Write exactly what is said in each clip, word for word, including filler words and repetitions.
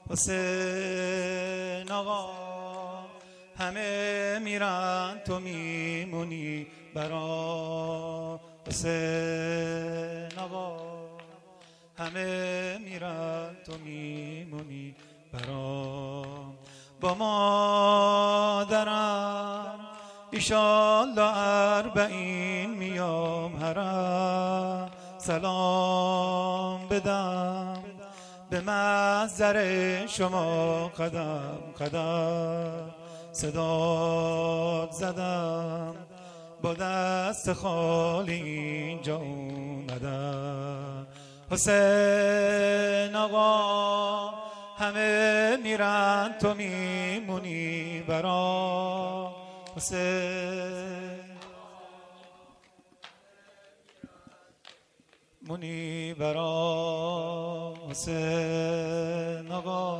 حسین آقا همه میرن تو میمونی برا. حسین آقا همه میرن تو میمونی برا. با مادرم ایشالله اربعین میام حرم سلام بدم به محضر شما قدم قدم صدات زدم با دست خالی اینجا اومدم. حسین آقا همه میرن تو میمونی برا. حسین مونی برا. حسین آقا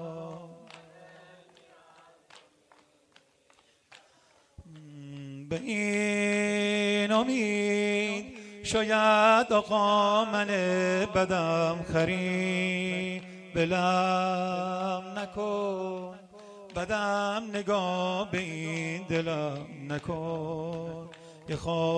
به این امید شاید آقا من بدم خرید بلم نکن بدم نگاه به این دلم نکن. یه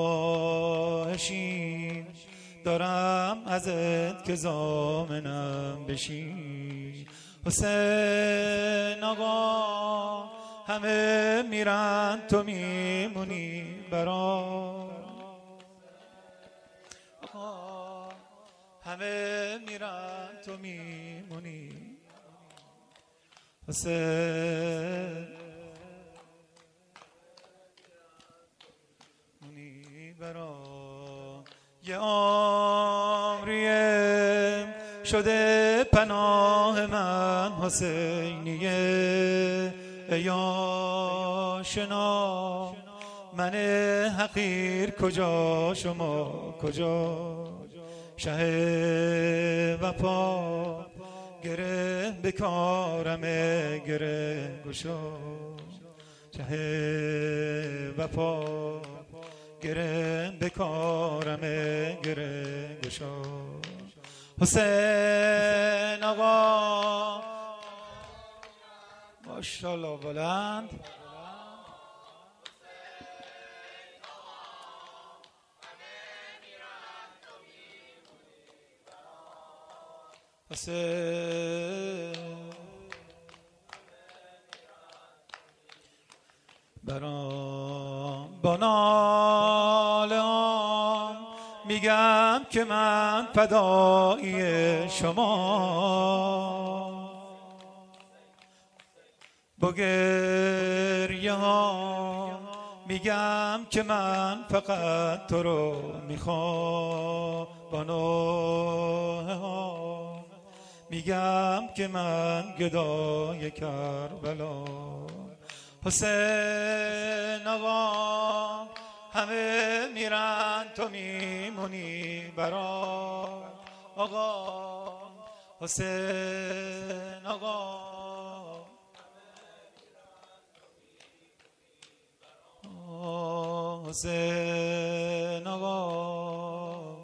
خواهشی دارم ازت که ضامنم بشی. حسین آقا همه میرن تو میمونی برا. آقا همه میرن تو میمونی. حسین مونی برا. یه عمریه شده پناه من حسینیه. ای آشنا من حقیر کجا شما کجا. شه وفا گره بکارم گره گشا. شه وفا گره بکارم گره گشا. حسین آقا ماشاءالله بلند. حسین برام با ناله‌ام میگم که من فدایی شما. با گریه ها میگم که من فقط تو رو میخوام. با نوحه ها میگم که من گدای کربلا. حسین آقا همه میرن تو میمونی برا. آقا حسین آقا حسین